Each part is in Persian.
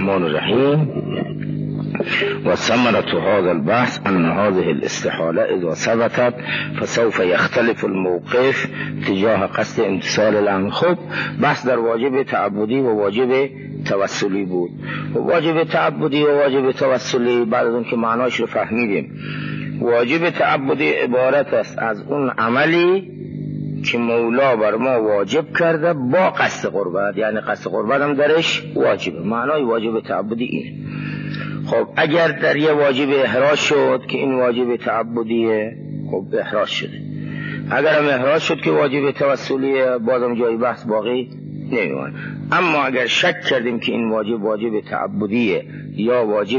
الرحمن الرحیم. و ثمرة هذا البحث ان هذه الاستحاله اذا ثبتت فسوف يختلف الموقف تجاه قصد امتثال الامر. خب بحث در واجب تعبدی و واجب توسلی بود. و واجب تعبدی و واجب توسلی بعد از اون که معناش رو فهمیدیم، واجب تعبدی عبارت است از اون عملی که مولا بر ما واجب کرده با قصد قربت، یعنی قصد قربت هم درش واجبه. معنای واجب تعبدی اینه. خب اگر در یه واجب احراج شد که این واجب تعبدیه، خب احراج شده. اگر هم احراج شد که واجب توسلیه، بازم جای بحث باقی نمیمونه. اما اگر شک کردیم که این واجب تعبدیه یا واجب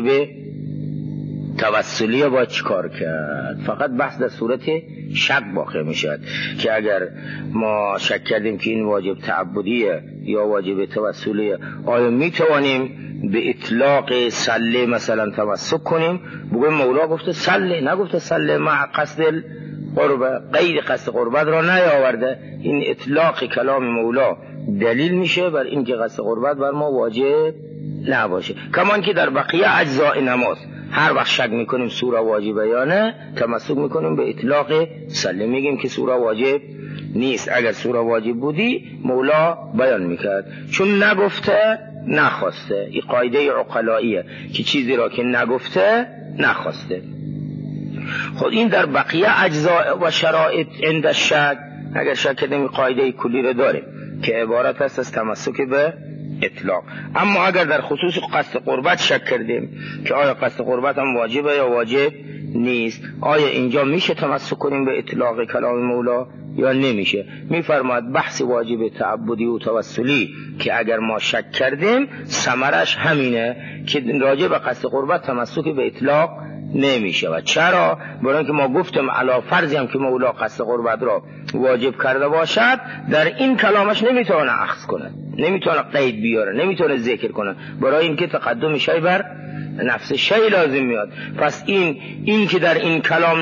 توسلیه، باید چیکار کرد؟ فقط بحث در صورت شک باقی میشد که اگر ما شک کردیم که این واجب تعبدیه یا واجب توسلیه، آیا میتوانیم به اطلاق صله مثلا تمسک کنیم؟ بگویم مولا گفته صله، نگفته صله مع قصد قربت، غیر قصد قربت را نیاورده. این اطلاق کلام مولا دلیل میشه بر این که قصد قربت بر ما واجب نباشه. کمان که در بقیه اجزاء نماز هر وقت شک میکنیم سوره واجبه یا نه، تمسک میکنیم به اطلاق صله، میگیم که سوره واجب نیست. اگر سوره واجب بودی مولا بیان میکرد، چون نگفته نخواسته. این قاعده عقلاییه که چیزی را که نگفته نخواسته. خود این در بقیه اجزاء و شرایط عند شک، اگر شک کردیم قاعده کلی رو داریم که عبارت است از تمسک به اطلاق. اما اگر در خصوص قصد قربت شک کردیم که آیا قصد قربت هم واجبه یا واجب نیست، آیا اینجا میشه تمسک کنیم به اطلاق کلام مولا یا نمیشه؟ میفرماید بحث واجب تعبدی و توسلی که اگر ما شک کردیم ثمرش همینه که راجع به قصد قربت تمسک به اطلاق نمیشه. و چرا؟ برای اینکه ما گفتم علا فرضی هم که مولا قصد قربت را واجب کرده باشد، در این کلامش نمیتونه اخذ کنه، نمیتونه قید بیاره، نمیتونه ذکر کنه، برای اینکه تقدم شی بر نفس شی لازم میاد. پس این که در این کلام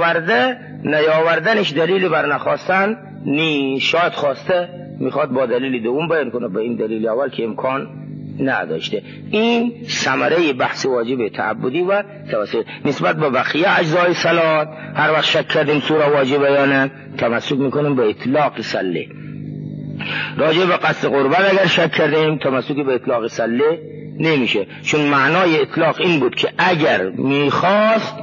نیاوردنش دلیل بر نخواستن نیست. شاید خواسته میخواد با دلیل دوم بیان کنه، به این دلیل اول که امکان نداشته. این ثمره بحث واجب تعبدی و توسلی. نسبت به بقیه اجزای صلات هر وقت شک کردیم سوره واجبه یا نه، تمسک میکنیم به اطلاق صله. راجع به قصد قربت اگر شک کردیم تمسک به اطلاق صله نمیشه، چون معنای اطلاق این بود که اگر میخواست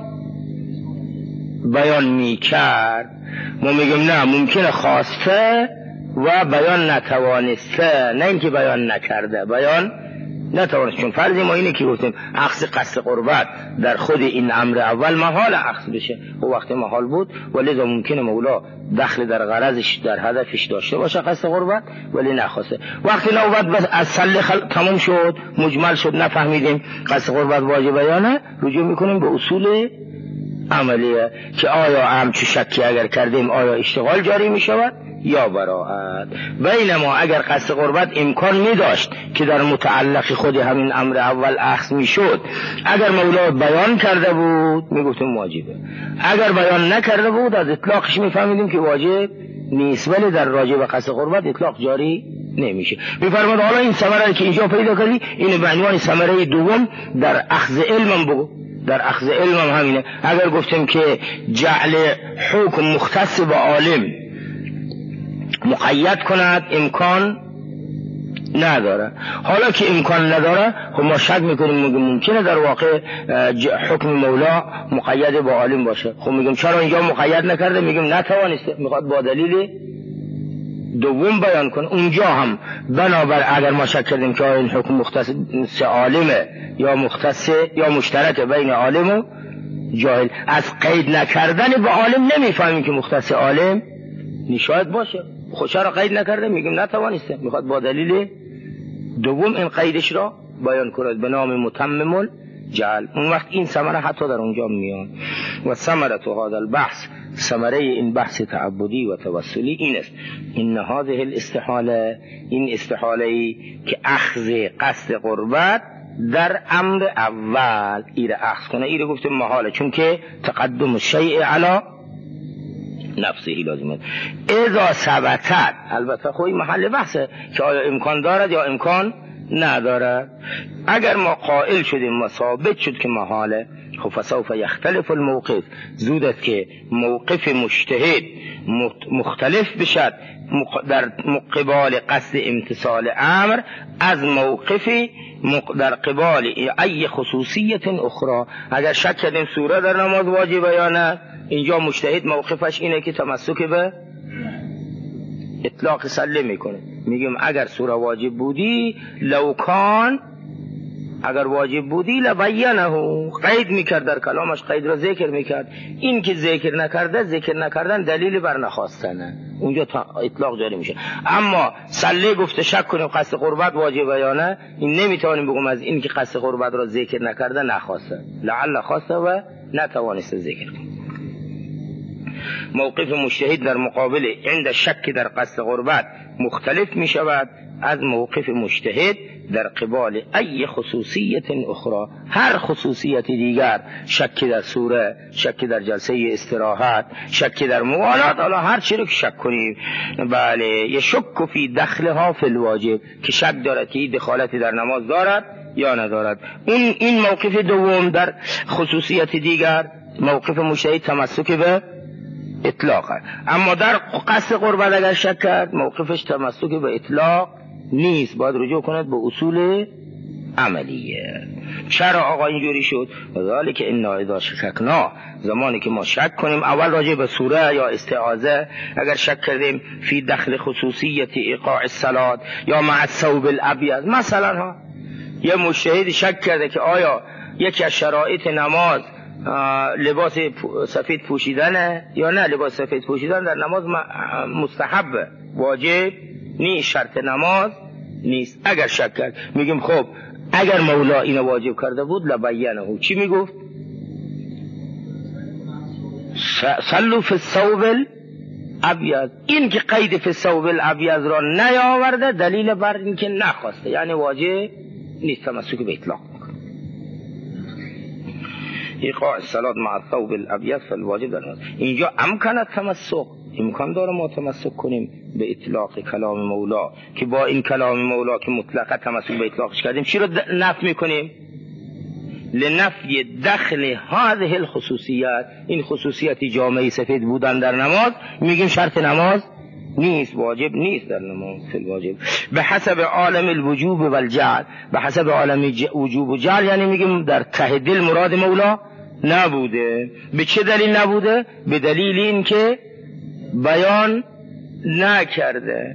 بیان میکرد. ما میگیم نه، ممکنه خواسته و بیان نتوانسته، نه اینکه بیان نکرده، بیان نتوانسته. چون فرضی ما اینه که گفتیم اخذ قصد قربت در خود این امر اول محال اخذ بشه، و وقتی محال بود ولی ممکنه مولا دخل در غرضش در هدفش داشته باشه قصد قربت ولی نخواسته. وقتی نوبت بس از صله تمام شد، مجمل شد، نفهمیدیم قصد قربت واجبه یا نه، رجوع میکنیم به اصول عملیه که آیا همچو شکی اگر کردیم آیا اشتغال جاری میشود یا براءت. بینما اگر قصد قربت امکان می داشت که در متعلق خود همین امر اول اخذ می شد، اگر مولا بیان کرده بود می گفتیم واجبه، اگر بیان نکرده بود از اطلاقش می فهمیدیم که واجب نیست، ولی در راجع به قصد قربت اطلاق جاری نمیشه. می فرماد حالا این ثمره که اینجا پیدا کردی این به عنوان ثمره دوم در اخذ علم بگو. در اخذ علم همینه. اگر گفتیم که جعل حکم مختص به عالم مقید کند امکان نداره، حالا که امکان نداره خب ما شک میکنیم، ممکنه در واقع حکم مولا مقید با عالم باشه. خب میگیم چرا اینجا مقید نکرده؟ میگیم نتوانسته، میخواد با دلیل دوم بیان کنه. اونجا هم بنابر اگر ما شک کردیم که این حکم مختص عالمه یا مختص یا مشترک بین عالم و جاهل، از قید نکردن به عالم نمیفهمیم که مختص عالم نشاید باشه. خود چرا قید نکرده؟ میگیم نتوانسته، میخواد با دلیل دوم این قیدش را بیان کند به نام متمم جعل. اون وقت این ثمره حتی در اونجا میاد. و ثمره هذا البحث، ثمره این بحث تعبدی و توسلی این است: این هذه الاستحاله، این استحاله که اخذ قصد قربت در امر اول ایره اخذ کنه، ایره گفتیم محاله، چون که تقدم شیء علی نفسه لازمه. اذا ثبتت، البته خوی محل بحثه که آیا امکان دارد یا امکان ندارد. اگر ما قائل شدیم و ثابت شد که محاله، خب فسوف یختلف الموقف، زود است که موقف مجتهد مختلف بشد در قبال قصد امتثال امر از موقفی در قبال ای خصوصیت اخرى. اگر شک کردیم سوره در نماز واجبه یا نه، اینجا مجتهد موقفش اینه که تمسک به اطلاق سله میکنه. میگیم اگر سوره واجب بودی لو کان، اگر واجب بودی لبینه، قید میکرد در کلامش، قید را ذکر میکرد. این که ذکر نکرده، ذکر نکردن دلیل بر نخواستنه، اونجا اطلاق جاری میشه. اما سله گفته شک کنیم قصد قربت واجبه یا نه، این نمیتوانیم بگم از این که قصد قربت را ذکر نکرده نخواسته، لعل خواسته و نتوانسته ذکر کنه. موقف مجتهد در مقابل عند شک در قصد قربت مختلف می شود از موقف مجتهد در قبال ای خصوصیت اخرى، هر خصوصیت دیگر، شک در سوره، شک در جلسه استراحت، شک در موالات، حالا هر چی رو که شک کنیم. بله، یشک فی دخلها فی الواجب، که شک دارد که این دخالتی در نماز دارد یا ندارد. این موقف دوم در خصوصیت دیگر، موقف مجتهد تمسک به اطلاق. اما در قصد قربت اگر شک کرد، موقفش تمسک به اطلاق نیست، باید رجوع کند به اصول عملیه. چرا آقا اینجوری شد؟ ذالک انا اذا شککنا، زمانی که ما شک کنیم اول راجع به سوره یا استعاذه، اگر شک کردیم فی دخل خصوصیت ایقاع الصلات یا مع الثوب الابیض، مثلا یه مجتهد شک کرده که آیا یکی از شرایط نماز لباس سفید پوشیدنه یا نه، لباس سفید پوشیدن در نماز مستحب، واجب نیست، شرط نماز نیست. اگر شک کرد میگیم خب اگر مولا اینو واجب کرده بود لبینه، چی میگفت؟ صلوا فی الثوب الابیض. این که قید فی الثوب الابیض را نیاورده دلیل بر این که نخواسته، یعنی واجب نیست، تمسک به اطلاق. ایقاع الصلاة مع الثوب الابیض فالواجب در نماز. اینجا امکان التمسک، امکان داره ما تمسک کنیم به اطلاق کلام مولا، که با این کلام مولا که مطلقا تمسک به اطلاقش کردیم چی رو نفی میکنیم؟ لنفی دخل هذه الخصوصیات، این خصوصیتی جامعه سفید بودن در نماز، میگیم شرط نماز نیست، واجب نیست در نماز فی الواجب. به حسب عالم الوجوب و الجعل، به حسب عالم وجوب و جعل، یعنی میگیم در ته دل مراد مولا نبوده. به چه دلیل نبوده؟ به دلیل این که بیان نکرده.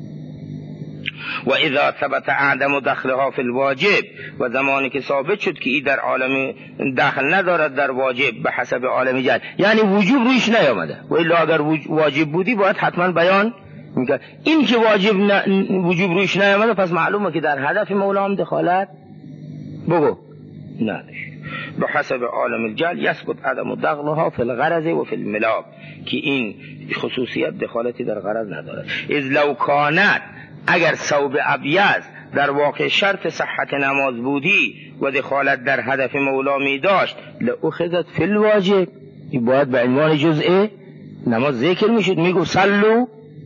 و اذا ثبت عدم دخلها فی الواجب، و زمانی که ثابت شد که این در عالم دخل ندارد در واجب به حسب عالم جهل، یعنی وجوب رویش نیامده، و الا اگر واجب بودی باید حتما بیان میکرد. این که وجوب رویش نیامده، پس معلومه که در هدف مولا هم دخالت بگو نداشت. به حسب عالم الجهل یثبت عدم دخلها فی الغرض و فی الملاک، که این خصوصیت دخالتی در غرض ندارد. اذ لو کانت، اگر ثوب ابیض در واقع شرط صحت نماز بودی و دخالت در هدف مولا می داشت، لأخذت فی الواجب، این باید به عنوان جزء نماز ذکر می شد، می گفت صلوا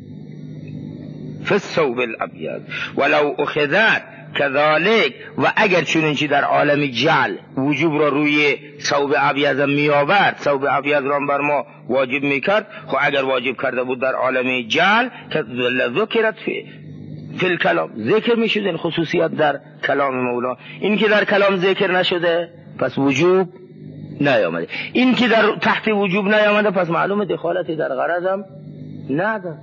فی الثوب الابیض. ولو اخذت کذالک، و اگر چنانچه در عالم جعل وجوب را روی ثوب ابیض می آورد، ثوب ابیض را بر ما واجب می کرد، خب اگر واجب کرده بود در عالم جعل که ذکرت فی الکلام، ذکر می شد این خصوصیات در کلام مولا. این که در کلام ذکر نشده پس وجوب نیامده، این که در تحت وجوب نیامده پس معلومه دخالتی در غرض هم نداره.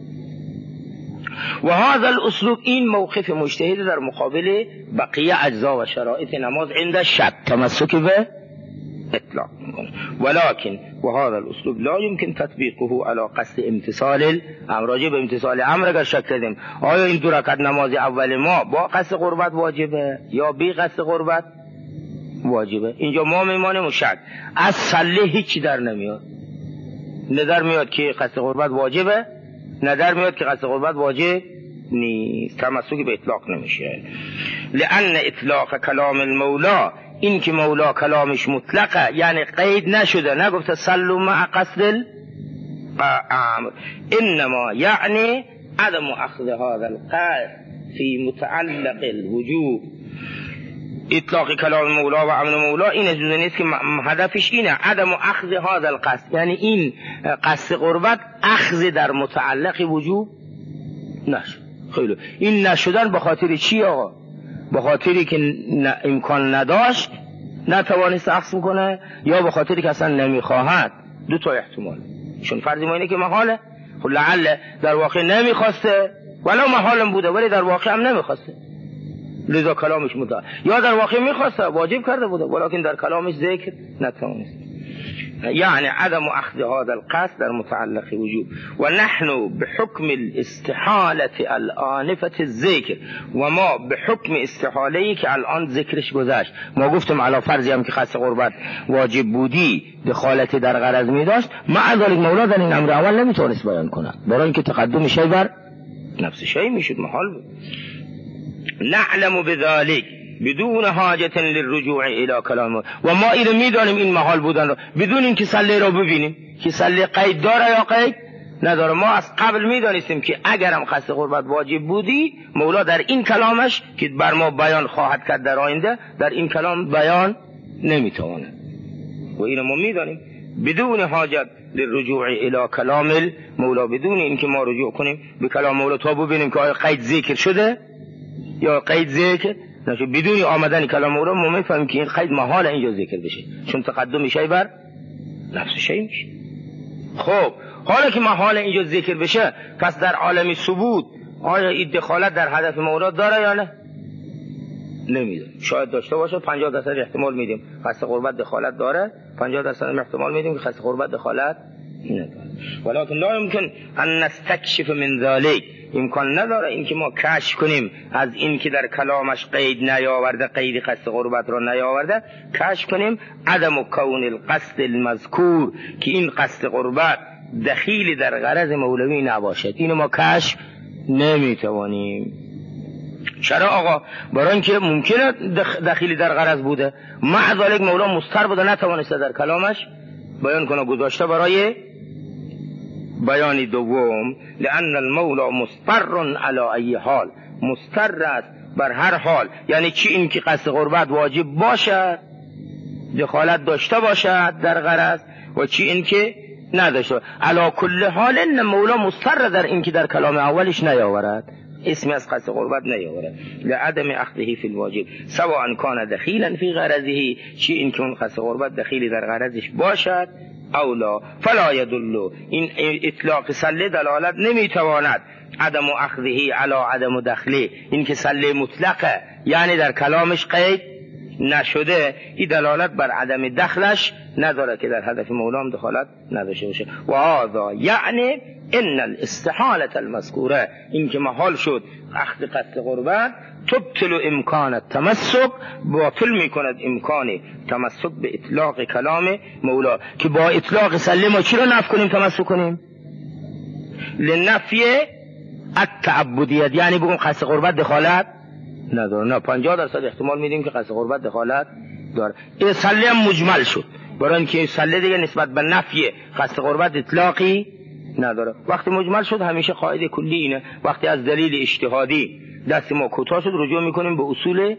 و هذا الاسلوب، این موقف مجتهد در مقابل بقیه اجزا و شرایط نماز عند شک تمسک به اطلاق میکنه. ولكن و هذا الاسلوب لا يمكن تطبیقه على قصد امتثال الامر. راجع به امتثال امر اگر شک کردیم آیا این دو رکعت نماز اول ما با قصد قربت واجبه یا بی قصد قربت واجبه، اینجا ما میمانیم و شک. از صله هیچی در نمیاد، نه در میاد که قصد قربت واجبه، نه در میاد که قصد قربت واجب نیست، تمسک به اطلاق نمیشه. لان اطلاق کلام المولا، این که مولا کلامش مطلقه، یعنی قید نشده، نگفته صلوا مع قصد الامر، انما یعنی عدم اخذ هذا القصد فی متعلق الوجوب، اطلاق کلام مولا و امر مولا این اجازه نیست که هدفش اینه عدم اخذ هذا القصد، یعنی این قصد قربت اخذ در متعلق وجوب نشد. خیلی این نشدن به خاطر چی آقا؟ به خاطری که امکان نداشت، نتوانست اخذ کنه، یا به خاطری که اصلا نمیخواهد. دو تا احتمال، چون فرض ما اینه که محاله، خب لعل در واقع نمیخواسته، ولو محالم بوده ولی در واقع هم نمیخواسته، لذا کلامش متعال، یا در واقع میخواسته واجب کرده بوده ولیکن در کلامش ذکر نتوانست. یعنی عدم اخذ هذا القصد در متعلق وجوب. و نحن بحکم الاستحالة الآنفة الذکر، و ما به حکم استحاله‌ای که الان ذکرش گذشت. ما گفتم علی فرضی هم که قصد قربت واجب بودی دخالت در غرض می داشت، مع ذلك مولا در این امر اول نمیتونست بیان کنه، برای اینکه تقدم شی بر نفس شی میشد، محال بود. نعلم بذلك بدون حاجت للرجوع الى کلام، و ما اینو میدانیم این محال بودن رو بدون اینکه سله رو ببینیم که سله قید داره یا قید نداره. ما از قبل میدانستیم که اگرم قصد قربت واجب بودی، مولا در این کلامش که بر ما بیان خواهد کرد در آینده، در این کلام بیان نمیتونه، و اینو ما میدانیم بدون حاجت للرجوع الى کلام مولا، بدون اینکه ما رجوع کنیم به کلام مولا تا ببینیم که آیا قید ذکر شده یا قید ذکر نشد. بدون آمدن کلام مولا ما میفهمیم که این قید محال اینجا ذکر بشه، چون تقدم شی بر نفس شی میشه. خب حالا که محال اینجا ذکر بشه، پس در عالم ثبوت آیا این دخالت در هدف مولا داره یا نه؟ نمیدونم، شاید داشته باشه، 50% احتمال میدیم قصد قربت دخالت داره، 50% احتمال میدیم که قصد قربت دخالت نداره. ولکن لا يمكن ان نستكشف من ذلك، امکان نداره اینکه ما کشف کنیم از این که در کلامش قید نیاورده، قید قصد قربت را نیاورده، کشف کنیم عدم کون القصد المذکور، که این قصد قربت دخیل در غرض مولوی نباشد. اینو ما کشف نمیتوانیم. چرا آقا؟ برای اینکه ممکنه دخیلی در غرض بوده، مع ذلك مولا مضطر بوده، نتوانسته در کلامش بیان کنه، گذاشته برای بیان دوم. لأن المولا مضطر علی ای حال، مضطر است بر هر حال، یعنی چی این که قصد قربت واجب باشد، دخالت داشته باشد در غرض، و چی این که نداشته. علی کل حال ان مولا مضطر در این که در کلام اولش نیاورد، اسمی از قصد قربت نیاورد، لعدم اخذه فی الواجب سواء کان دخیلا فی غرضه، چی این که اون قصد قربت دخیلی در غرضش باشد او لا، فلا یدل، این اطلاق سله دلالت نمیتواند عدم اخذه علی عدم دخله، این که سله مطلقه یعنی در کلامش قید نشده، این دلالت بر عدم دخلش نداره که در هدف مولام دخالت نداشته باشه. و هذا یعنی ان الاستحاله المذکوره، این که محال شد اخذ قصد قربت، تبطل امکان التمسک، باطل میکند امکان تمسک به اطلاق کلام مولا، که با اطلاق سله ما چی رو نفی کنیم، تمسک کنیم؟ لنفی التعبدیت، یعنی بگم قصد قربت دخالت نداره. نه، 50% احتمال میدیم که قصد قربت دخالت داره. این سله هم مجمل شد، برای اینکه سله دیگه نسبت به نفی قصد قربت اطلاقی نداره. وقتی مجمل شد همیشه قاعده کلی اینه، وقتی از دلیل اجتهادی دست ما کوتاه شد، رجوع میکنیم به اصول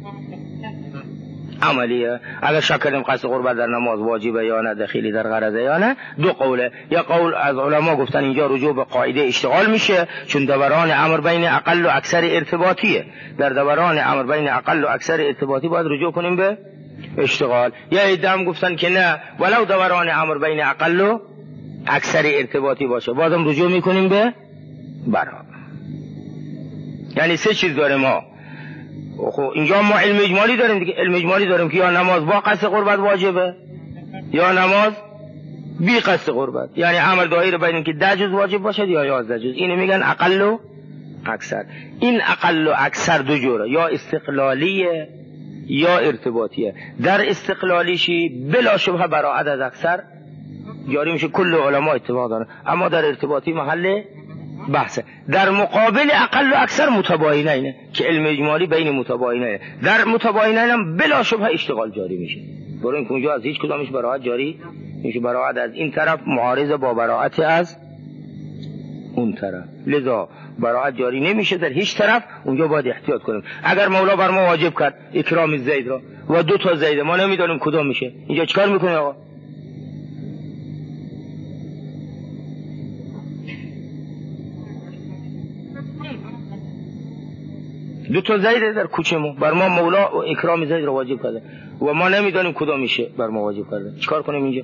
عملیه. اگر شک کردیم قصد قربت در نماز واجبه یا نه، دخیلی در غرضه یا نه، دو قوله. یا قول از علما گفتن اینجا رجوع به قاعده اشتغال میشه، چون دوران امر بین اقل و اکثر ارتباطیه، در دوران امر بین اقل و اکثر ارتباطی باید رجوع کنیم به اشتغال. یا ایدام گفتن که نه، ولو دوران امر بین اقل و اکثر ارتباطی باشه بازم رجوع میکنیم به برابر. یعنی سه چیز داریم ما. خب اینجا ما علم اجمالی داریم دیگه، علم اجمالی داریم که یا نماز با قصد قربت واجبه یا نماز بی قصد قربت، یعنی امر دایر بین که 10 جز واجب باشد یا 11 جز. اینو میگن اقل و اکثر. این اقل و اکثر دو جوره، یا استقلالیه یا ارتباطیه. در استقلالیشی بلا شبه براعت از اکثر جاری میشه، کل علما اتفاق دارن، اما در ارتباطی محل بحثه. در مقابل اقل و اکثر متباینه اینه که علم اجمالی بین متباینه، در متباینه هم بلا شبه اشتغال جاری میشه، برای اینکه اونجا از هیچ کدامش براعت جاری میشه. براعت از این طرف معارض با براعت از اون طرف، لذا براءت جاری نمیشه در هیچ طرف. اونجا باید احتیاط کنیم. اگر مولا بر ما واجب کرد اکرام زید را و 2 تا زید، ما نمیدونیم کدام میشه، اینجا چیکار میکنه آقا؟ دو تا زید در کوچه ما، بر ما مولا اکرام زید را واجب کرده و ما نمیدونیم کدام میشه بر ما واجب کرده، چیکار کنیم اینجا؟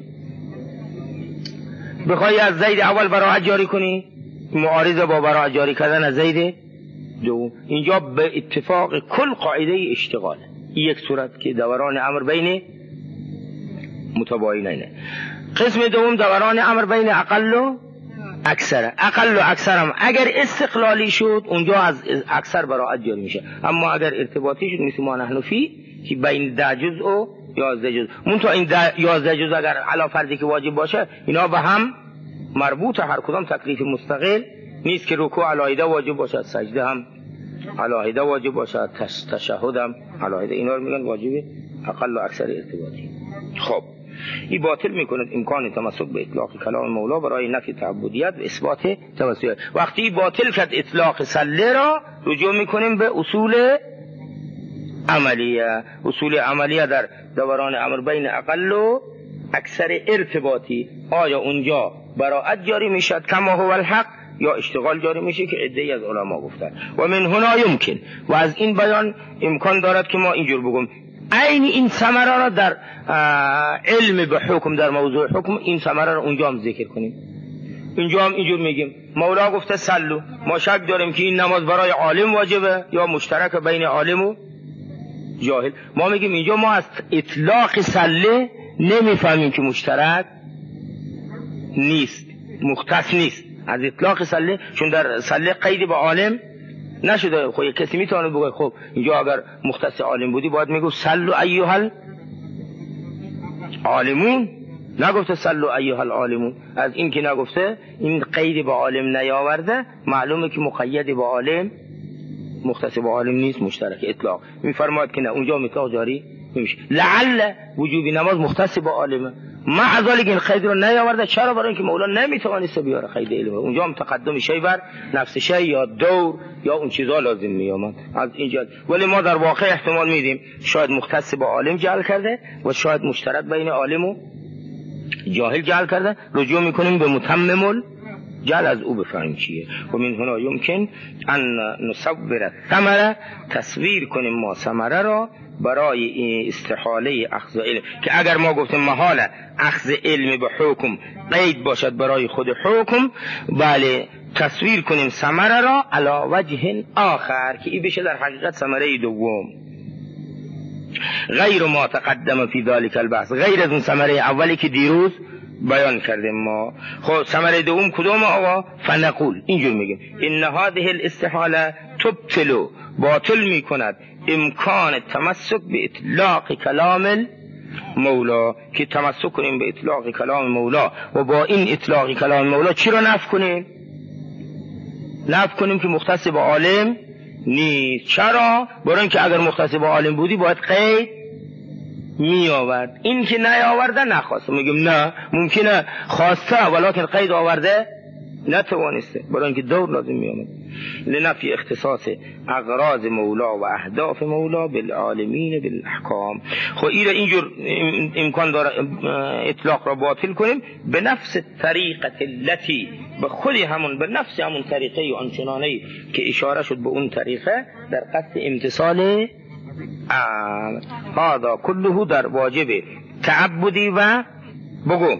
بخوای از زید اول براءت جاری کنی، معارض با براءت جاری کردن از زید دوم، اینجا به اتفاق کل قاعده اشتغال یک صورت که دوران امر بین متباینینه. قسم دوم دوران امر بین اقل و اکثر. اقل و اکثر هم اگر استقلالی شد اونجا از اکثر براءت جاری میشه، اما اگر ارتباطی شد مثل ما نحن فی که بین 10 جزء و 11 جزء، منتها این 11 جزء اگر علا فرضی که واجب باشه اینا به هم مربوط، هر کدام تکلیف مستقل نیست که رکوع علاهیده واجب باشه، سجده هم علاهیده واجب باشه، تشهد هم علاهیده، اینا رو میگن واجبه اقل و اکثر ارتباطی. خب این باطل میکند امکان تمسک به اطلاق کلام مولا برای نفی تعبدیت و اثبات توسلیت. وقتی باطل کرد اطلاق سله را، رجوع میکنیم به اصول عملیه. اصول عملیه در دوران امر بین اقل و اکثر ارتباطی، آیا اونجا براءت جاری میشد کما هو الحق یا اشتغال جاری میشه که عده‌ای از علما گفتن. و من هنا یمکن، و از این بیان امکان دارد که ما اینجور بگم عین این ثمره را در علم به حکم، در موضوع حکم این ثمره را اونجا هم ذکر کنیم. اینجا هم اینجور میگیم مولا گفته سلو، ما شک داریم که این نماز برای عالم واجبه یا مشترک بین عالم و جاهل. ما میگیم اینجا ما از اطلاق سله نمیفهمیم که مشترک نیست، مختص نیست از اطلاق سله، چون در سله قید به عالم نشده. خب کسی میتونه بگه خب اینجا اگر مختص عالم بودی باید میگو سلو ایها العالمون، نگفته سلو ایها العالمون. از این که نگفته، این قید به عالم نیاورده، معلومه که مقید به عالم، مختص به عالم نیست، مشترک اطلاق. میفرماید که نه اونجا مطلق جاری نمیشه. لعل وجوب نماز مختص به عالمه، مع ذلك این قید رو نیاورده. چرا؟ برای اینکه مولا نمیتوانست بیاره قید علم. اونجا هم تقدم شی بر نفس شی یا دور یا اون چیزا لازم میامد از اینجا. ولی ما در واقع احتمال میدیم شاید مختص با عالم جعل کرده و شاید مشترک بین عالم و جاهل جعل کرده. رجوع میکنیم به متمم جعل، از او بفهمیم چیه. و من هنا یمکن ان نصور ثمره، تصویر کنیم ما ثمره را برای استحاله اخذ علم، که اگر ما گفتیم محال اخذ علم به حکم قید باشد برای خود حکم، بله تصویر کنیم ثمره را علی وجه آخر که این بشه در حقیقت ثمره دوم، غیر ما تقدم فی ذلک البحث، غیر از اون ثمره اولی که دیروز بیان کردیم ما. خب ثمره دوم کدوم آقا؟ فنقول، اینجور میگیم ان هذه الاستحاله تبطل، باطل میکند امکان تمسک به اطلاق کلام مولا، که تمسک کنیم به اطلاق کلام مولا و با این اطلاق کلام مولا چی رو نفی کنیم؟ نفی کنیم که مختص به عالم نیست. چرا؟ برای اینکه اگر مختص به عالم بودی باید قید می آورد، این که نیاورده نخواسته. میگیم نه، ممکنه خواسته ولکن قید آورده نتوانسته، برای اینکه دور لازم می آمد. لنفی اختصاص اغراض مولا و اهداف مولا بالعالمین بالاحکام. خب اینجور امکان داره اطلاق را باطل کنیم به نفس طریقت التي، به خود همون، به نفس همون طریقه و آنچنانه که اشاره شد به اون طریقه در قصد امتصال هذا كله در واجب تعبدی و بگو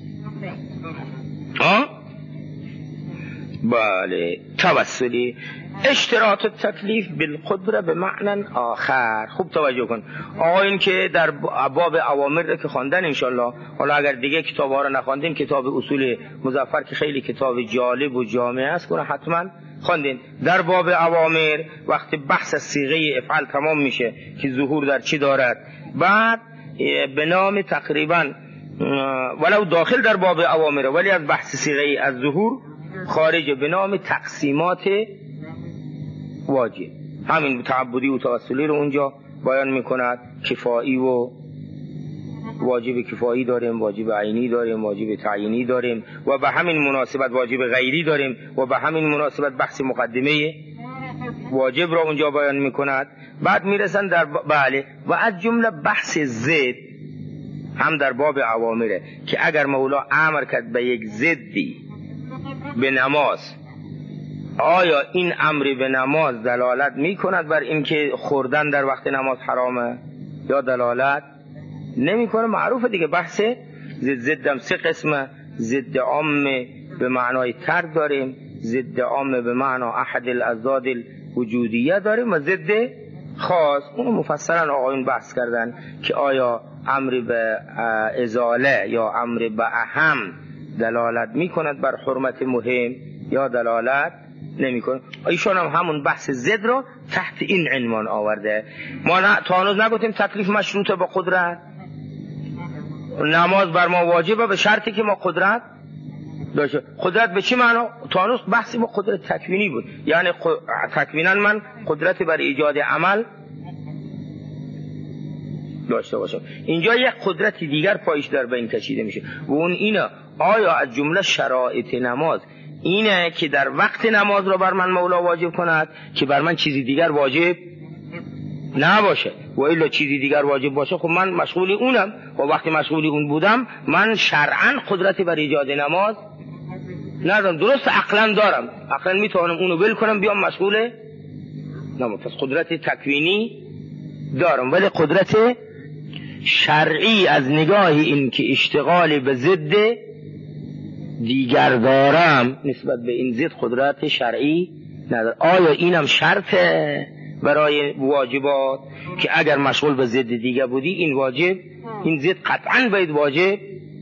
بله توسلی. اشتراط التکلیف بالقدره به معنی آخر. خوب توجه کن آقا، این که در باب اوامر که خواندن انشالله، حالا اگر دیگه کتاب ها رو نخواندین کتاب اصول مظفر که خیلی کتاب جالب و جامع است کنه حتما خواندین. در باب اوامر وقتی بحث از صیغه افعال تمام میشه که ظهور در چی دارد، بعد به نام تقریبا ولو داخل در باب اوامر ولی از بحث صیغه از ظهور خارج، به نام تقسیمات واجب، همین تعبدی و توسلی رو اونجا بیان میکند، کفایی و واجب کفایی داریم، واجب عینی داریم، واجب تعیینی داریم و به همین مناسبت واجب غیری داریم و به همین مناسبت بحث مقدمه واجب را اونجا بیان میکند. بعد میرسن در بله و از جمله بحث ضد هم در باب اوامره که اگر مولا امر کرد به یک ضدی به نماز، آیا این امر به نماز دلالت میکند بر اینکه خوردن در وقت نماز حرامه یا دلالت نمیکنه؟ معروفه دیگه بحث ضدم سه قسمه. ضد عام به معنای ترک داریم، ضد عام به معنای احد الاضداد الوجودیه داریم و ضد خاص. اونو مفصلا آقایون بحث کردن که آیا امر به ازاله یا امر به اهم دلالت میکند بر حرمت مهم یا دلالت نمیکنه. ایشان هم همون بحث ضد رو تحت این عنوان آورده. ما تا هنوز نگفتیم تکلیف مشروطه با قدرت. نماز بر ما واجبه به شرطی که ما قدرت داشته. قدرت به چی معنا؟ تا هنوز بحثی با قدرت تکوینی بود، یعنی تکوینا من قدرت بر ایجاد عمل داشته باشم. اینجا یک قدرت دیگر پایش در بین کشیده میشه و اون اینه آیا از جمله شرایط نماز اینه که در وقت نماز رو بر من مولا واجب کند که بر من چیزی دیگر واجب نباشه، و الا چیزی دیگر واجب باشه خب من مشغول اونم و وقتی مشغول اون بودم من شرعاً قدرتی بر ایجاد نماز ندارم. درست عقلاً دارم، عقلاً میتونم اونو ول کنم بیام مشغول نماز، پس قدرت تکوینی دارم، ولی قدرت شرعی از نگاه این که اشتغال به ضد دیگر دارم نسبت به این ضد قدرت شرعی ندارم. آیا اینم شرطه برای واجبات که اگر مشغول به ضد دیگه بودی این واجب، این ضد قطعاً باید واجب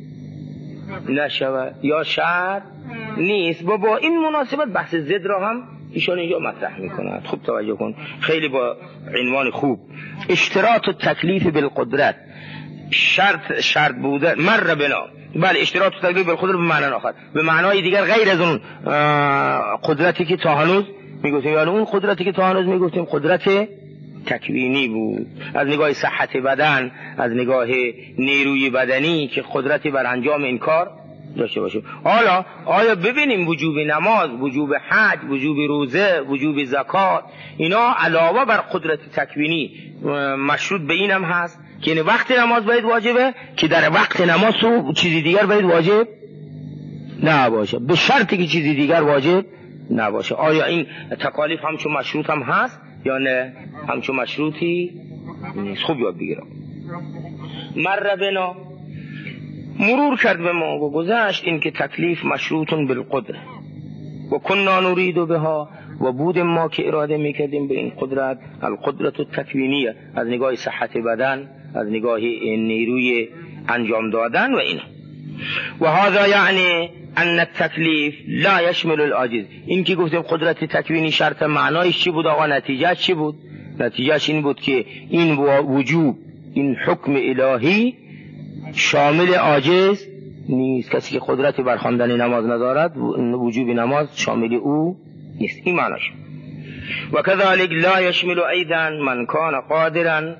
نشود یا شرط نیست؟ و با این مناسبت بحث ضد را هم ایشان اینجا مطرح میکنند. خوب توجه کن، خیلی با عنوان خوب. اشتراط التکلیف بالقدرت، شرط بوده مر بنا. بله، اشتراط التکلیف بالقدرت به معنی آخر، به معنای دیگر غیر از اون قدرتی که تا هنوز میگفتیم، یعنی اون قدرتی که تا هنوز میگفتیم قدرت تکوینی بود از نگاه صحت بدن، از نگاه نیروی بدنی که قدرتی بر انجام این کار داشته باشه. حالا آیا ببینیم وجوب نماز، وجوب حج، وجوب روزه، وجوب زکات، اینا علاوه بر قدرت تکوینی مشروط به اینم هست که یعنی وقت نماز باید واجبه که در وقت نماز تو چیزی دیگر باید واجب نباشه، به شرطی که چیزی دیگر واجب نباشه. آیا این تکالیف همچون مشروط هم هست یا نه همچون مشروطی نیست؟ خوب یاد بگیرم. مر بنا، مرور کرد به ما و گذشت این که تکلیف مشروطن بالقدره و کننا نرید بها، و بود ما که اراده میکردیم به این قدرت القدرت التکوینیه از نگاه صحت بدن، از نگاه نیروی انجام دادن و اینا. و هذا یعنی ان التکلیف لا یشمل العاجز. این که گفتیم قدرت تکوینی شرط معنایش چی بود آقا؟ نتیجه چی بود؟ نتیجهش این بود که این وجوب، این حکم الهی شامل عاجز نیست. کسی که قدرتی بر خواندن نماز ندارد وجوب نماز شامل او نیست. این معناش. و كذلك لا يشمل ايضا من كان قادرا،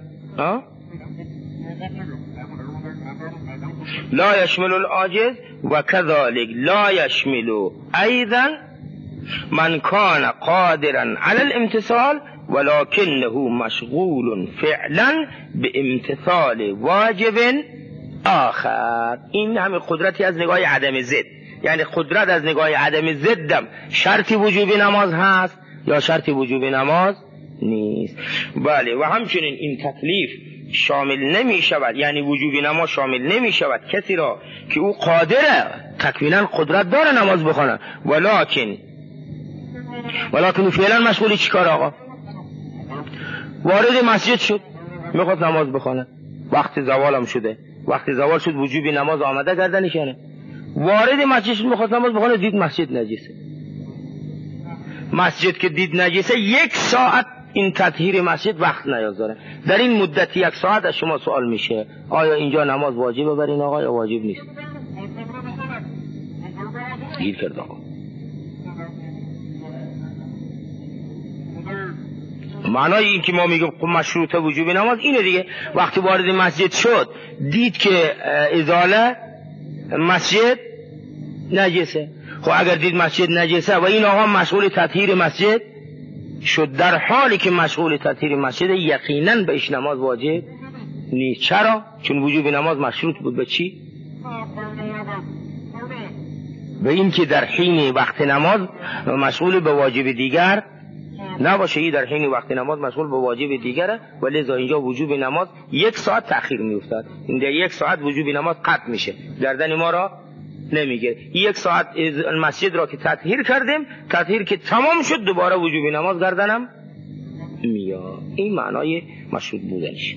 لا يشمل العاجز و كذلك لا يشمل ايضا من كان قادرا على الامتثال ولكنه مشغول فعلا بامتثال واجب آخر. این همه قدرتی از نگاه عدم ضد، یعنی قدرت از نگاه عدم ضدم شرطی وجوب نماز هست یا شرطی وجوب نماز نیست. بله، و همچنین این تکلیف شامل نمی شود، یعنی وجوب نماز شامل نمی شود کسی را که او قادره، تکوینا قدرت داره نماز بخونه، ولکن فعلا مشغولی چیکار آقا؟ وارد مسجد شد میخواد نماز بخونه، وقت زوالم شده، وقت زوال شد وجوب نماز آمده گردنش، یعنی وارد مسجد شد میخواد نماز بخونه، دید مسجد نجسه. مسجد که دید نجسه 1 ساعت این تطهیر مسجد وقت نیاز داره. در این مدت 1 ساعت از شما سوال میشه آیا اینجا نماز واجبه بر این آقا یا واجب نیست؟ گیر کرد آقا. معنای این که ما میگیم مشروط وجوب نماز اینه دیگه. وقتی وارد مسجد شد دید که ازاله مسجد نجسه، خب اگر دید مسجد نجسه و این آقا مشغول تطهیر مسجد شد، در حالی که مشغول تطهیر مسجد یقینا بهش نماز واجب نیست. چرا؟ چون وجوب نماز مشروط بود به چی؟ به این که در حین وقت نماز مشغول به واجب دیگر نباشه. این در حین وقت نماز مشغول به واجب دیگره و لذا اینجا وجوب نماز 1 ساعت تأخیر میافتاد. این در 1 ساعت وجوب نماز قطع میشه، گردن ما را نمیگه. 1 ساعت مسجد را که تطهیر کردیم، تطهیر که تمام شد دوباره وجوب نماز گردنم میاد. این معنای مشروط بودنش.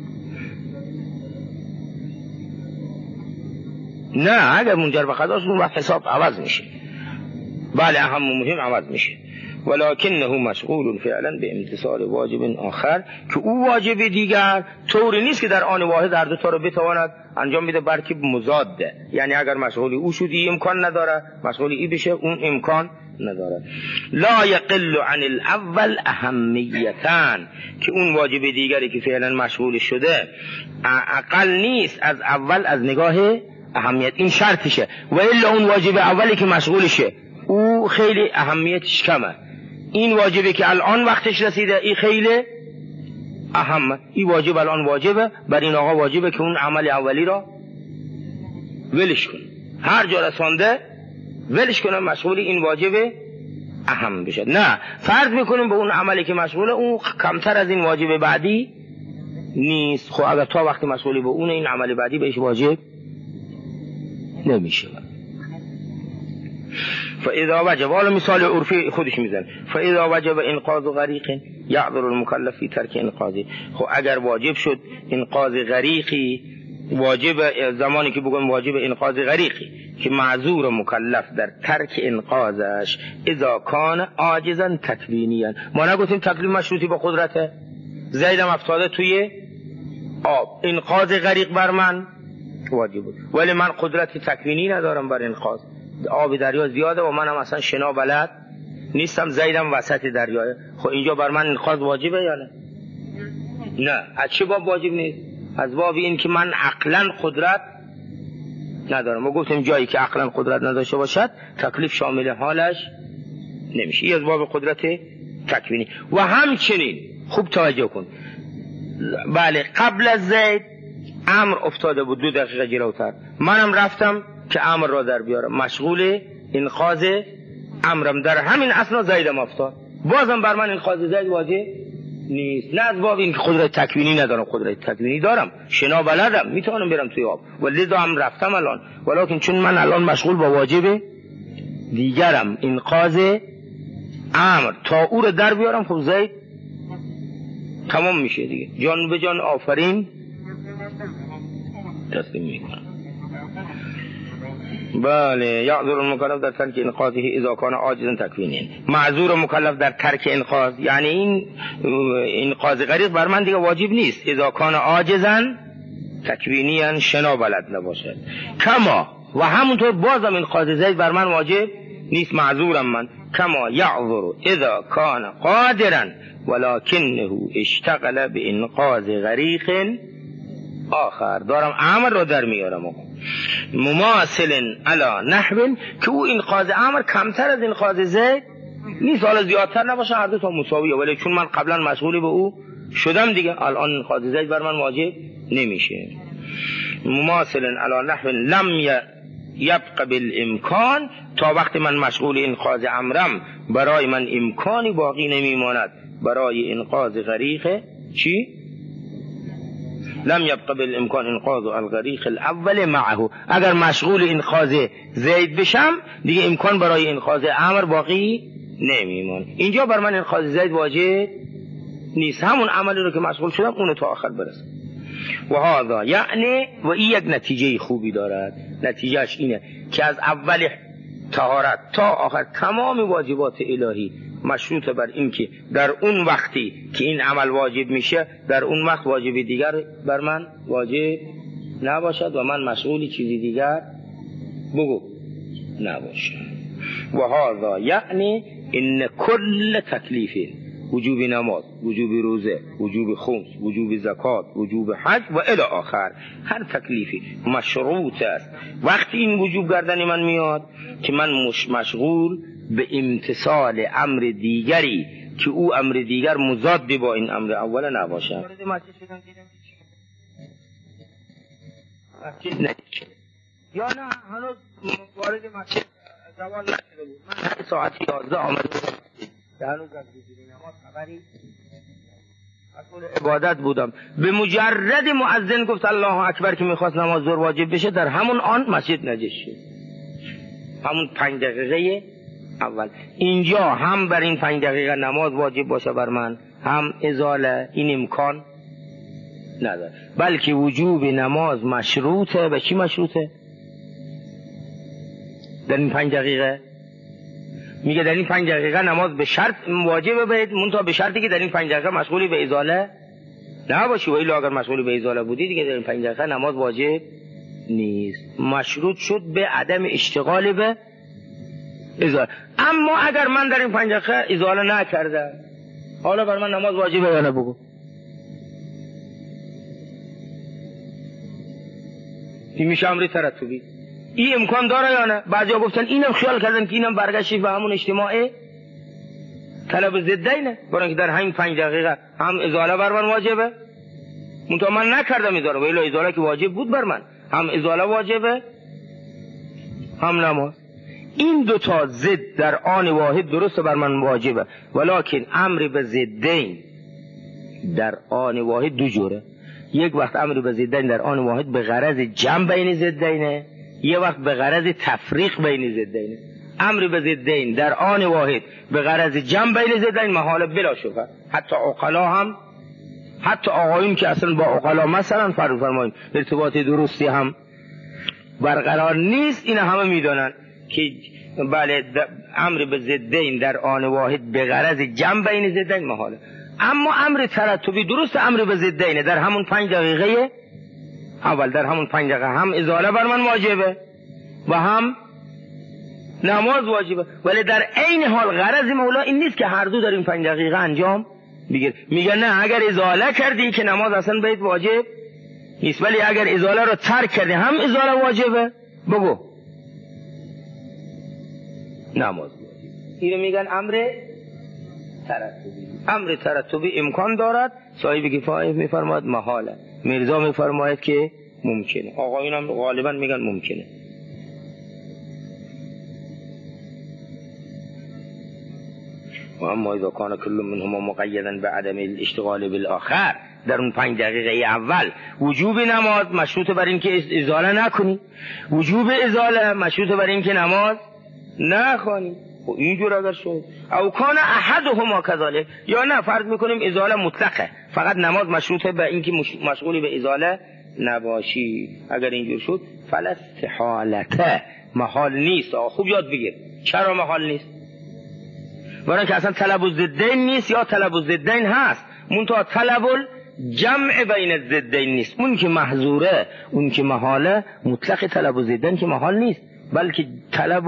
نه اگر منجر به قضا شد اون وقت حساب عوض میشه. بله اهم و مهم عوض میشه. ولکنه مشغول فعلا به امتثال واجب آخر، که او واجب دیگر طوری نیست که در آن واحد هر دو تا رو بتواند انجام بده، بلکه مضاده. یعنی اگر مشغول او شدی امکان نداره، مشغول ای بشه اون امکان نداره. لا یقل عن الاول اهمیتن، که اون واجب دیگری که فعلا مشغول شده اقل نیست از اول از نگاه اهمیت. این شرطشه. و الا اون واجب اولی که مشغولشه او خیلی اهمیتش کمه. این واجبی که الان وقتش رسیده این خیلی اهمه. این واجب الان واجبه، بر این آقا واجبه که اون عمل اولی را ولش کنه، هر جا رسانده ولش کنه، مشغول این واجب اهم بشه. نه فرض میکنیم به اون عملی که مشغوله اون کمتر از این واجب بعدی نیست. خب اگر تا وقتی مشغولی به اون این عمل بعدی بهش واجب نمیشه. فاذا وجب، حالا مثال عرفی خودش میزن، فاذا وجب انقاذ غریق یعذر المکلف فی ترک انقاذی. خب اگر واجب شد انقاذ غریقی، واجب زمانی که بگم واجب انقاذ غریقی که معذور مکلف در ترک انقاذش اذا کان عاجزا تکوینیا. ما نگفتیم تکلیف مشروطی با قدرته، زیدم افتاده توی آب، انقاذ غریق بر من واجب بود، ولی من قدرت تکوینی ندارم بر انقاذ. آب دریا زیاده و منم اصلا شنا بلد نیستم، زیدم وسط دریاه. خب اینجا بر من انقاذ واجبه یا نه؟ نه. از چه باب واجب نیست؟ از باب این که من عقلا قدرت ندارم. ما گفتیم جایی که عقلا قدرت نداشته باشد تکلیف شامل حالش نمیشه. این از باب قدرت تکوینی. و همچنین خوب توجه کن، بله قبل از زید امر افتاده بود 2 دقیقه جلوتر، منم رفتم که امر را در بیارم، مشغول انقاذ امرم، در همین اثنا زیدم افتاد، بازم بر من انقاذ زید واجب نیست. نه از باب این که قدرت تکوینی ندارم، قدرت تکوینی دارم، شنا بلدم، میتونم برم توی آب، ولی هم رفتم الان، ولیکن چون من الان مشغول با واجب دیگرم انقاذ امر، تا او را در بیارم خب زید تمام میشه دیگه، جان به جان آفرین تسلیم میکنم. بله یعذر المکلف در ترک انقاذه اذا کان عاجزا تکوینی. معذور مکلف در ترک انقاذ یعنی این انقاذ غریق بر من دیگه واجب نیست، اذا کان عاجزا تکوینی شنا بلد نباشد. کما و همونطور بازم انقاذ زید بر من واجب نیست، معذورم من. کما یعذر اذا کان قادرا ولکنه اشتغل بانقاذ غریق آخر. دارم امر رو در میارم مماثل علی نحو که او انقاذ امر کمتر از انقاذ زید نیست، حالا زیادتر نباشه، هر دو تا مساویه، ولی چون من قبلا مشغول به او شدم دیگه الان انقاذ زید بر من واجب نمیشه. مماثل علی نحو لم یبق بالامکان، تا وقتی من مشغول انقاذ امرم برای من امکانی باقی نمیماند برای انقاذ غریق چی؟ لم یبق بالامکان انقاذ الغریق الاول معه. اگر مشغول انقاذ زید بشم دیگه امکان برای انقاذ امر باقی نمیمونه. اینجا بر من انقاذ زید واجب نیست، همون عملی رو که مشغول شدم اونو تا آخر برسم. و هذا یعنی و این یک نتیجه خوبی دارد، نتیجهش اینه که از اول طهارت تا آخر تمام واجبات الهی مشروط بر این که در اون وقتی که این عمل واجب میشه در اون وقت واجب دیگر بر من واجب نباشد و من مشغولی چیزی دیگر بگو نباشد. و هذا یعنی ان کل تکلیف وجوب نماز، وجوب روزه، وجوب خمس، وجوب زکات، وجوب حج و الی آخر. هر تکلیفی مشروط است. وقتی این وجوب گردن من میاد که من مشغول به امتثال امر دیگری که او امر دیگر مضاد با این امر اول نباشد. یا نه هنوز وارد مسجد زوال نشده بود. من ساعت 11 آمده بودم که هنوز از حضور نماز خبری مسئول عبادت بودم. به مجرد مؤذن گفت الله اکبر که میخواست نماز ظهر واجب بشه، در همون آن مسجد نجس شد. همون 5 دقیقه اول. اینجا هم بر این 5 دقیقه نماز واجب باشه بر من، هم ازاله، این امکان نداره. بلکه وجوب نماز مشروطه. به چی مشروطه؟ در این 5 دقیقه میگه در این 5 دقیقه نماز به شرط واجبه، باید منتها به شرطی که در این 5 دقیقه مشغولی به ازاله نباشی. و الا اگر مشغولی به ازاله بودی دیگه در این 5 دقیقه نماز واجب نیست. مشروط شد به عدم اشتغال به ازاله. اما اگر من در این 5 دقیقه ازاله نکردم، حالا بر من نماز واجبه یا نه؟ بگو. این میشه امر ترتبی. این امکان داره یا نه؟ بعضیا گفتن اینم خیال کردن که اینم برگشتی به همون اجتماع طلب ضدینه، برای اینکه در همین 5 دقیقه هم ازاله بر من واجبه، منتها من نکردم ازاله، و الا ازاله که واجب بود بر من، هم ازاله واجبه هم نماز. این دو تا ضد در آن واحد درست بر من واجبه، ولکن امر به ضدین در آن واحد دو جوره. یک وقت امر به ضدین در آن واحد به غرض جمع بین ضدینه، یه وقت به غرض تفریق بین ضدین. امر به ضدین در آن واحد به غرض جمع بین ضدین محال بلا شبهه. حتی عقلا هم، حتی آقایون که اصلا با عقلا مثلا فرض فرمایید ارتباط درستی هم برقرار نیست، این همه میدونن که بله امر به ضدین در آن واحد به غرض جمع بین ضدین محاله. اما امر ترتبی درست امر به ضدینه، در همون 5 دقیقه اول، در همون 5 دقیقه هم ازاله بر من واجبه و هم نماز واجبه، ولی در عین حال غرض مولا این نیست که هر دو در این 5 دقیقه انجام بگیر. میگه نه، اگر ازاله کردی که نماز اصلا باید واجب نیست، ولی اگر ازاله رو ترک کردی هم ازاله واجبه. بگو نماز واجبه. اینو میگن امر ترتبی. امر ترتبی امکان دارد، صاحب کفایه میفرماید محاله، میرزا میفرماید که ممکنه، آقایون هم غالبا میگن ممکنه. و اما اذا کان کل منهما مقیدا بعدم الاشتغال بالآخر، در اون 5 دقیقه اول وجوب نماز مشروط بر این که ازاله نکنی، وجوب ازاله مشروط بر این که نماز نخوانی. و اینجور اگر شد او کان احدهما کذالک، یا نه فرض میکنیم ازاله مطلقه، فقط نماز مشروطه به این که مشغولی به ازاله نباشی. اگر اینجور شد فالاستحالته، محال نیست. خوب یاد بگیر چرا محال نیست. برای که اصلا طلب الضدین نیست، یا طلب الضدین هست منتها طلب الجمع بین الضدین نیست. اون که محظوره، اون که محاله، مطلق طلب الضدین که محال نیست، بلکه طلب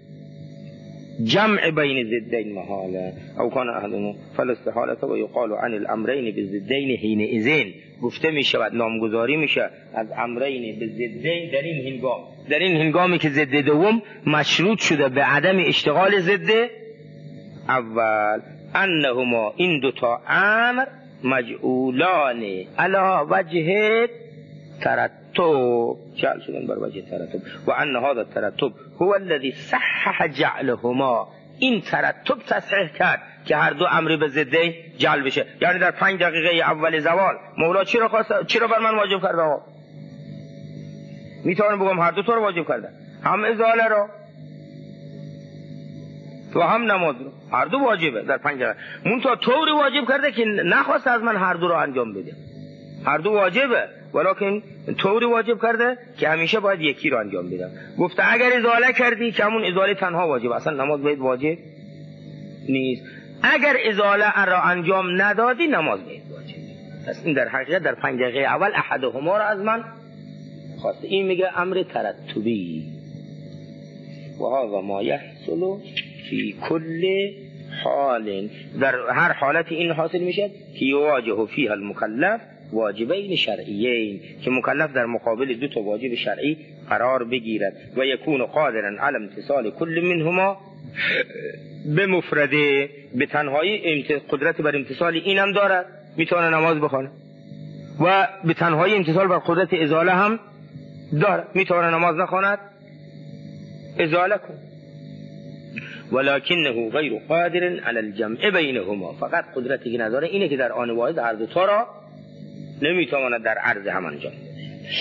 جمع بین ضدین محاله. او کان احدهما فالاستحالته و یقال عن الامرین بالضدین حینئذ، گفته می شود، نامگذاری میشه از امرین بالضدین در این هنگامی که ضد دوم مشروط شده به عدم اشتغال ضد اول. انهما این دوتا امر مجعولان علی وجه ترتب، جعل شدن بر وجه ترتب، و ان هذا الترتب هو الذي صحح جعلهما، این ترتب تصحیح کرد که هر دو امر به ضدین جعل بشه. یعنی در 5 دقیقه اول زوال مولا چرا بر من واجب کرده؟ آقا میتونم بگم هر دو تا رو واجب کرده، هم ازاله رو و هم نماز رو، هر دو واجبه در 5 دقیقه. منتها طوری واجب کرده که نخواست از من هر دو رو انجام بده. هر دو واجبه ولکن طوری واجب کرده که همیشه باید یکی رو انجام بده. گفته اگر ازاله کردی که همون ازاله تنها واجب، اصلا نماز باید واجب نیست. اگر ازاله را انجام ندادی نماز باید واجب. پس این در حقیقت در 5 دقیقه اول احدهما را از من خواسته. این میگه امر ترتبی. و هذا ما یحصل فی کل حال در هر حالتی این حاصل میشه که یواجه فیها المکلف واجبین شرعیین، که مکلف در مقابل دو تا واجب شرعی قرار بگیرد و یکون قادرا علی امتثال کل منهما به مفرده، به تنهایی قدرت بر امتثال اینم دارد، میتونه نماز بخونه، و به تنهایی امتثال بر قدرت ازاله هم دارد، میتونه نماز نخواند ازاله کن. ولکنه غیر قادر علی الجمع بینهما، فقط قدرتی که نداره اینه که در آن واحد هر دو تا را نمیتواند در عرض هم انجام بده.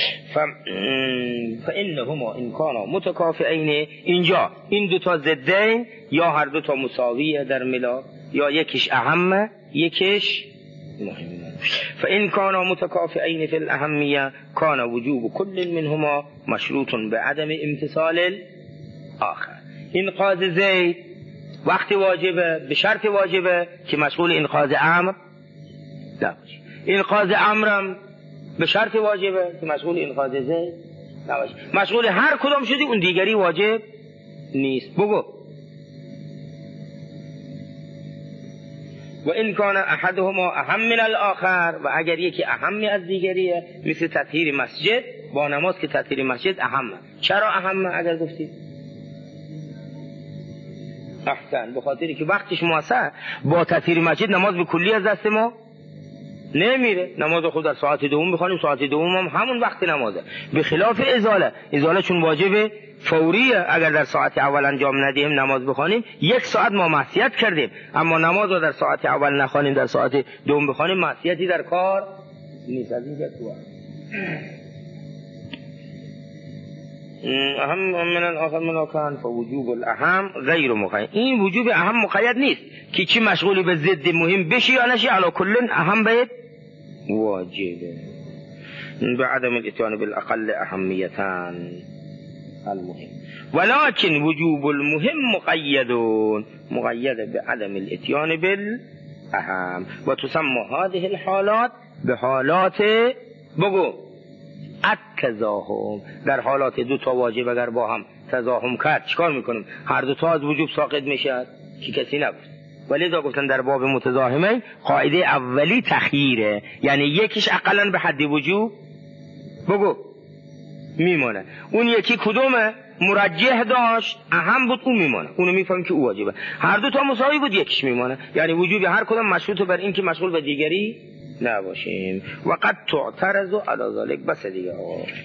فانهما ان کانا متکافئین، اینجا این دو تا ضدین یا هر دو تا مساویه در ملاک، یا یکیش اهمه یکیش مهمه. فان کانا متکافئین فی الاهمیه کان وجوب کل منهما مشروط بعدم امتثال الاخر. انقاذ زید وقتی واجبه به شرط واجبه که مشغول انقاذ امر نباشه، انقاذ امرم به شرط واجبه که مشغول انقاذ زید نباشه. مشغول هر کدام شدی اون دیگری واجب نیست. بگو و این کان احدهما اهم من الاخر، و اگر یکی اهمی از دیگریه، مثل تطهیر مسجد با نماز که تطهیر مسجد اهمه. چرا اهمه اگر گفتید؟ احسن، به خاطری که وقتش موثر، با تطهیر مسجد نماز به کلی از دست ما نمیره. نماز خود در ساعت دوم بخوانیم، ساعت دوم هم همون وقت نمازه، به خلاف ازاله چون واجب فوریه، اگر در ساعت اول انجام ندیم نماز بخوانیم 1 ساعت ما معصیت کردیم، اما نماز رو در ساعت اول نخوانیم در ساعت دوم بخوانیم معصیتی در کار نیست. از اینجا تو اهم من الاخر ملاکان فوجوب الاهم غیر مقید. این وجوب اهم مقید نیست که چی مشغولی به ضد مهم بشی یا نشی، علا کلن اهم باید واجبه. بعدم الاتیان بالاقل اهمیتان المهم، ولكن وجوب المهم مقید بعدم الاتیان بالاهم، و تسمى هذه الحالات به حالات بگو التزاحم. در حالات دو تا واجب اگر با هم تزاحم کرد چیکار میکنیم؟ هر دو تا از وجوب ساقط میشه که کسی نگفت. ولی دا گفتن در باب متزاحمه قاعده اولی تخییره، یعنی یکیش اقلا به حد وجوب بگو میمونه، اون یکی کدومه مرجح داشت اهم بود اون میمونه، اونو میفهمیم که او واجبه. هر دو تا مساوی بود یکیش میمونه، یعنی وجوب هر کدوم مشروط بر این که مشغول به دیگری نباشیم. وقد تعترض علی ذلک. بس دیگه